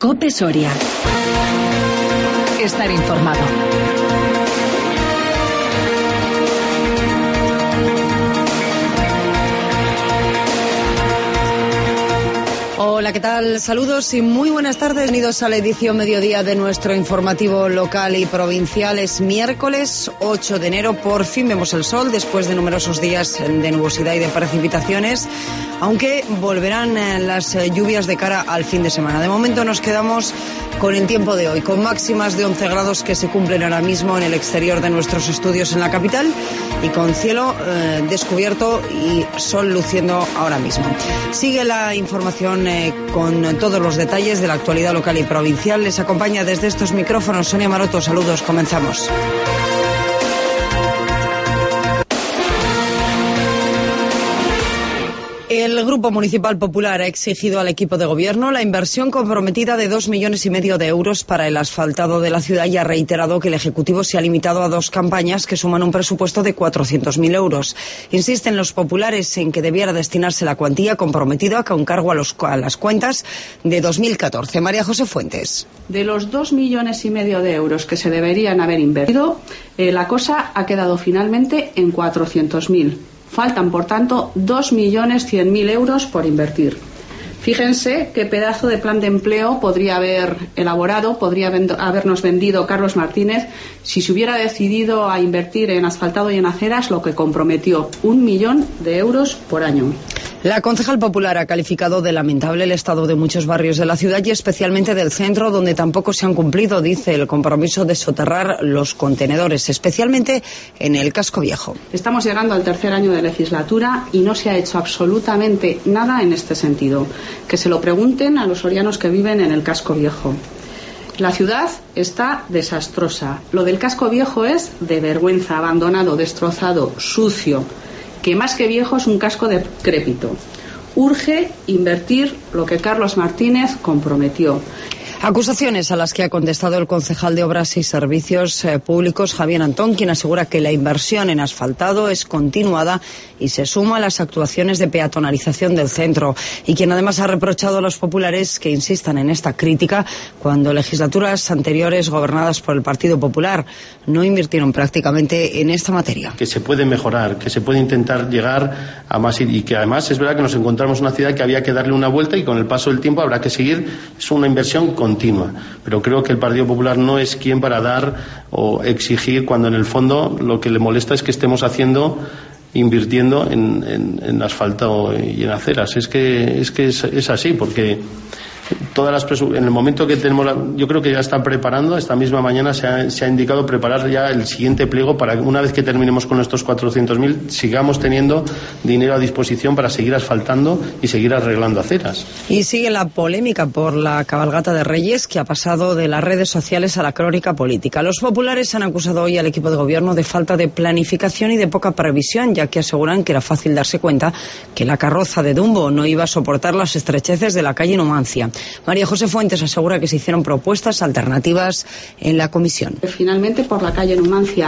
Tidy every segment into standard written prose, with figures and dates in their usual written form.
COPE Soria. Estar informado. Hola, ¿qué tal? Saludos y muy buenas tardes. Bienvenidos a la edición mediodía de nuestro informativo local y provincial. Es miércoles 8 de enero. Por fin vemos el sol después de numerosos días de nubosidad y de precipitaciones, aunque volverán las lluvias de cara al fin de semana. De momento nos quedamos con el tiempo de hoy, con máximas de 11 grados que se cumplen ahora mismo en el exterior de nuestros estudios en la capital y con cielo descubierto y sol luciendo ahora mismo. Sigue la información con todos los detalles de la actualidad local y provincial. Les acompaña desde estos micrófonos Sonia Maroto. Saludos, comenzamos. El Grupo Municipal Popular ha exigido al equipo de gobierno la inversión comprometida de 2,5 millones de euros para el asfaltado de la ciudad y ha reiterado que el Ejecutivo se ha limitado a 2 campañas que suman un presupuesto de 400.000 euros. Insisten los populares en que debiera destinarse la cuantía comprometida con cargo a las cuentas de 2014. María José Fuentes. De los 2,5 millones de euros que se deberían haber invertido, la cosa ha quedado finalmente en 400.000. Faltan, por tanto, 2.100.000 euros por invertir. Fíjense qué pedazo de plan de empleo podría haber elaborado, podría habernos vendido Carlos Martínez si se hubiera decidido a invertir en asfaltado y en aceras lo que comprometió, 1 millón de euros por año. La concejal popular ha calificado de lamentable el estado de muchos barrios de la ciudad y especialmente del centro, donde tampoco se han cumplido, dice, el compromiso de soterrar los contenedores, especialmente en el casco viejo. Estamos llegando al tercer año de legislatura y no se ha hecho absolutamente nada en este sentido. Que se lo pregunten a los sorianos que viven en el casco viejo. La ciudad está desastrosa. Lo del casco viejo es de vergüenza, abandonado, destrozado, sucio, que más que viejo es un casco decrépito. Urge invertir lo que Carlos Martínez comprometió. Acusaciones a las que ha contestado el concejal de Obras y Servicios Públicos, Javier Antón, quien asegura que la inversión en asfaltado es continuada y se suma a las actuaciones de peatonalización del centro, y quien además ha reprochado a los populares que insistan en esta crítica cuando legislaturas anteriores gobernadas por el Partido Popular no invirtieron prácticamente en esta materia. Que se puede mejorar, que se puede intentar llegar a más, y que además es verdad que nos encontramos en una ciudad que había que darle una vuelta y con el paso del tiempo habrá que seguir. Es una inversión continua, pero creo que el Partido Popular no es quien para dar o exigir cuando en el fondo lo que le molesta es que estemos invirtiendo en asfalto y en aceras. Es que es así, porque en el momento que tenemos, yo creo que ya están preparando, esta misma mañana se ha indicado preparar ya el siguiente pliego para que una vez que terminemos con estos 400.000 sigamos teniendo dinero a disposición para seguir asfaltando y seguir arreglando aceras. Y sigue la polémica por la cabalgata de Reyes, que ha pasado de las redes sociales a la crónica política. Los populares han acusado hoy al equipo de gobierno de falta de planificación y de poca previsión, ya que aseguran que era fácil darse cuenta que la carroza de Dumbo no iba a soportar las estrecheces de la calle Numancia. María José Fuentes asegura que se hicieron propuestas alternativas en la comisión. Finalmente, por la calle Numancia,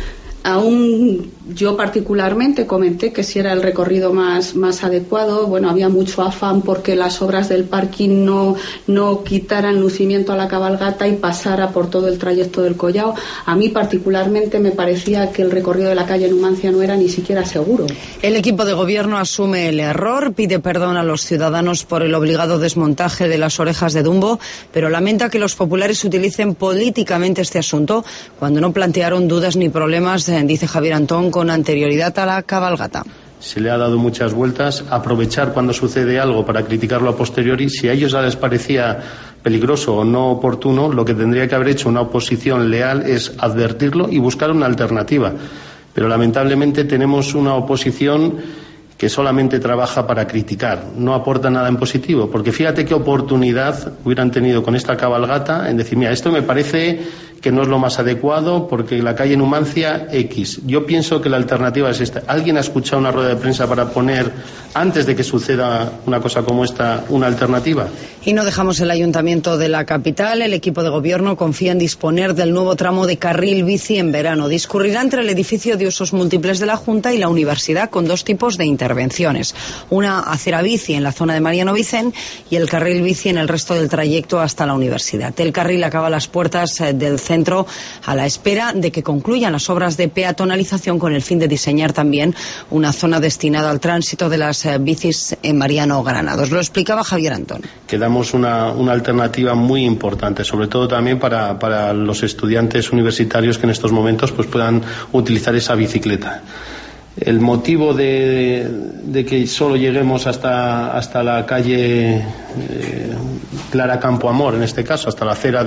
aún yo particularmente comenté que si era el recorrido más adecuado. Bueno, había mucho afán porque las obras del parking no quitaran lucimiento a la cabalgata y pasara por todo el trayecto del Collao. A mí particularmente me parecía que el recorrido de la calle Numancia no era ni siquiera seguro. El equipo de gobierno asume el error, pide perdón a los ciudadanos por el obligado desmontaje de las orejas de Dumbo, pero lamenta que los populares utilicen políticamente este asunto cuando no plantearon dudas ni problemas, dice Javier Antón, con anterioridad a la cabalgata. Se le ha dado muchas vueltas. Aprovechar cuando sucede algo para criticarlo a posteriori, si a ellos ya les parecía peligroso o no oportuno, lo que tendría que haber hecho una oposición leal es advertirlo y buscar una alternativa. Pero lamentablemente tenemos una oposición que solamente trabaja para criticar, no aporta nada en positivo, porque fíjate qué oportunidad hubieran tenido con esta cabalgata en decir, mira, esto me parece que no es lo más adecuado, porque la calle Numancia X. Yo pienso que la alternativa es esta. ¿Alguien ha escuchado una rueda de prensa para poner, antes de que suceda una cosa como esta, una alternativa? Y no dejamos el ayuntamiento de la capital. El equipo de gobierno confía en disponer del nuevo tramo de carril bici en verano. Discurrirá entre el edificio de usos múltiples de la Junta y la universidad, con dos tipos de intervenciones. Una acera bici en la zona de Mariano Vicent y el carril bici en el resto del trayecto hasta la universidad. El carril acaba a las puertas del centro a la espera de que concluyan las obras de peatonalización, con el fin de diseñar también una zona destinada al tránsito de las bicis en Mariano Granados. Lo explicaba Javier Antón. Quedamos una alternativa muy importante, sobre todo también para los estudiantes universitarios que en estos momentos pues puedan utilizar esa bicicleta. El motivo de que solo lleguemos hasta la calle Clara Campo Amor, en este caso, hasta la acera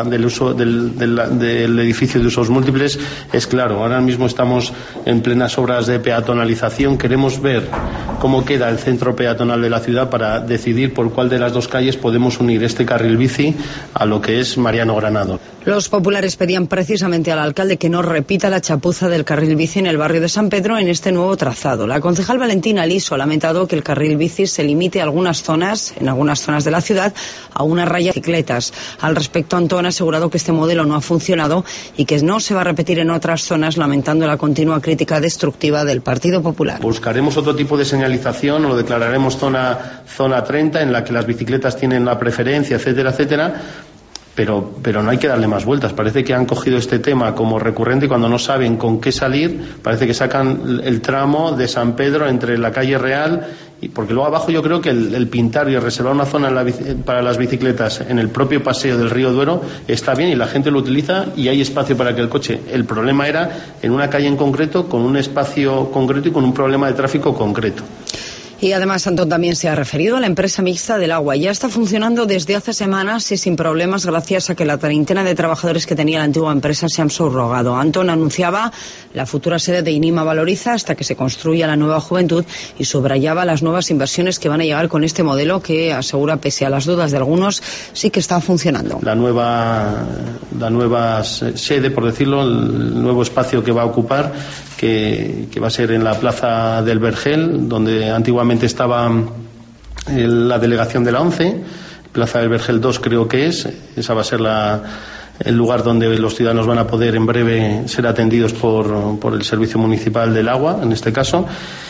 del edificio de usos múltiples, es claro. Ahora mismo estamos en plenas obras de peatonalización. Queremos ver cómo queda el centro peatonal de la ciudad para decidir por cuál de las dos calles podemos unir este carril bici a lo que es Mariano Granados. Los populares pedían precisamente al alcalde que no repita la chapuza del carril bici en el barrio de San Pedro en este nuevo trazado. La concejal Valentina Liso ha lamentado que el carril bici se limite en algunas zonas de la ciudad a una raya de bicicletas. Al respecto, Antón ha asegurado que este modelo no ha funcionado y que no se va a repetir en otras zonas, lamentando la continua crítica destructiva del Partido Popular. Buscaremos otro tipo de señalización, o lo declararemos zona 30, en la que las bicicletas tienen la preferencia, etcétera, etcétera. Pero no hay que darle más vueltas. Parece que han cogido este tema como recurrente y cuando no saben con qué salir, parece que sacan el tramo de San Pedro entre la calle Real, porque luego abajo yo creo que el pintar y reservar una zona para las bicicletas en el propio paseo del Río Duero está bien y la gente lo utiliza y hay espacio para que el coche. El problema era en una calle en concreto, con un espacio concreto y con un problema de tráfico concreto. Y además Antón también se ha referido a la empresa mixta del agua. Ya está funcionando desde hace semanas y sin problemas, gracias a que la treintena de trabajadores que tenía la antigua empresa se han subrogado. Antón anunciaba la futura sede de INIMA Valoriza hasta que se construya la nueva Juventud y subrayaba las nuevas inversiones que van a llegar con este modelo que, asegura, pese a las dudas de algunos, sí que está funcionando. La nueva sede, por decirlo, el nuevo espacio que va a ocupar, que va a ser en la Plaza del Vergel, donde antiguamente estaba la delegación de la ONCE, Plaza del Vergel 2 creo que es, esa va a ser el lugar donde los ciudadanos van a poder en breve ser atendidos por el Servicio Municipal del Agua, en este caso.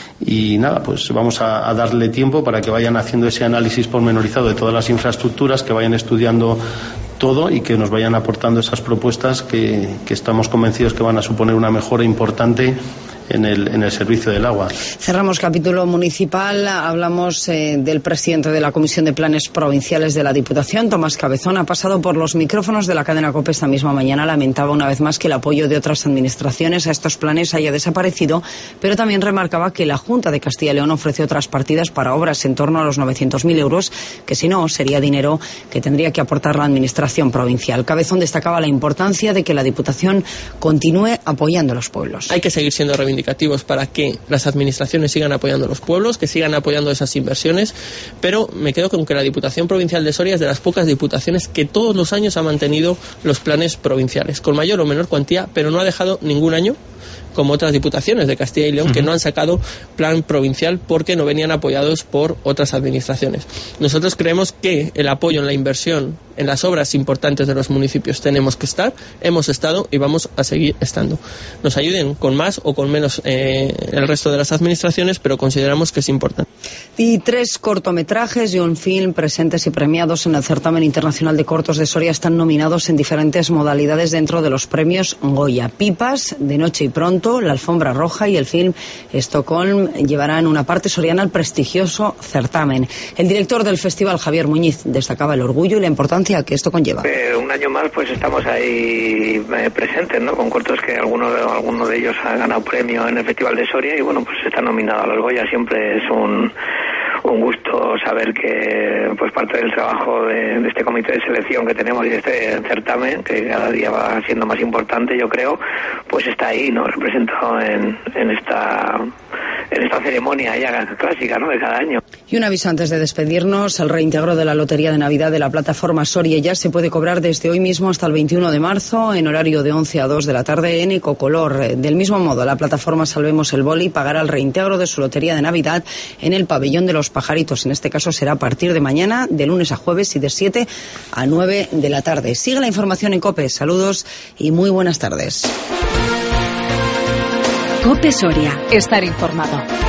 Y nada, pues vamos a darle tiempo para que vayan haciendo ese análisis pormenorizado de todas las infraestructuras, que vayan estudiando todo y que nos vayan aportando esas propuestas que estamos convencidos que van a suponer una mejora importante en el servicio del agua. Cerramos capítulo municipal. Hablamos del presidente de la Comisión de Planes Provinciales de la Diputación, Tomás Cabezón. Ha pasado por los micrófonos de la cadena COPE esta misma mañana. Lamentaba una vez más que el apoyo de otras administraciones a estos planes haya desaparecido, pero también remarcaba que la Junta de Castilla y León ofrece otras partidas para obras en torno a los 900.000 euros, que si no sería dinero que tendría que aportar la administración provincial. Cabezón destacaba la importancia de que la Diputación continúe apoyando a los pueblos. Hay que seguir siendo reivindicativos para que las administraciones sigan apoyando a los pueblos, que sigan apoyando esas inversiones, pero me quedo con que la Diputación Provincial de Soria es de las pocas diputaciones que todos los años ha mantenido los planes provinciales, con mayor o menor cuantía, pero no ha dejado ningún año, como otras diputaciones de Castilla y León, que no han sacado plan provincial porque no venían apoyados por otras administraciones. Nosotros creemos que el apoyo en la inversión, en las obras importantes de los municipios tenemos que estar, hemos estado y vamos a seguir estando. Nos ayuden con más o con menos el resto de las administraciones, pero consideramos que es importante. Y 3 cortometrajes y un film presentes y premiados en el Certamen Internacional de Cortos de Soria están nominados en diferentes modalidades dentro de los premios Goya. Pipas, De Noche y Pronto, La Alfombra Roja y el film Estocolm llevarán una parte soriana al prestigioso certamen. El director del festival, Javier Muñiz, destacaba el orgullo y la importancia que esto conlleva. Un año más pues estamos ahí presentes, ¿no? Con cortos que alguno de ellos ha ganado premio en el Festival de Soria y bueno, pues está nominado a los Goya. Siempre es un gusto saber que pues parte del trabajo de este comité de selección que tenemos y de este certamen, que cada día va siendo más importante, yo creo, pues está ahí, ¿no? Representado en en esta ceremonia ya clásica, ¿no?, de cada año. Y un aviso antes de despedirnos: el reintegro de la Lotería de Navidad de la plataforma Soria ya se puede cobrar desde hoy mismo hasta el 21 de marzo en horario de 11 a 2 de la tarde en Ecocolor. Del mismo modo, la plataforma Salvemos el Boli pagará el reintegro de su Lotería de Navidad en el Pabellón de los Pajaritos. En este caso será a partir de mañana, de lunes a jueves, y de 7 a 9 de la tarde. Sigue la información en COPE. Saludos y muy buenas tardes. COPE Soria. Estar informado.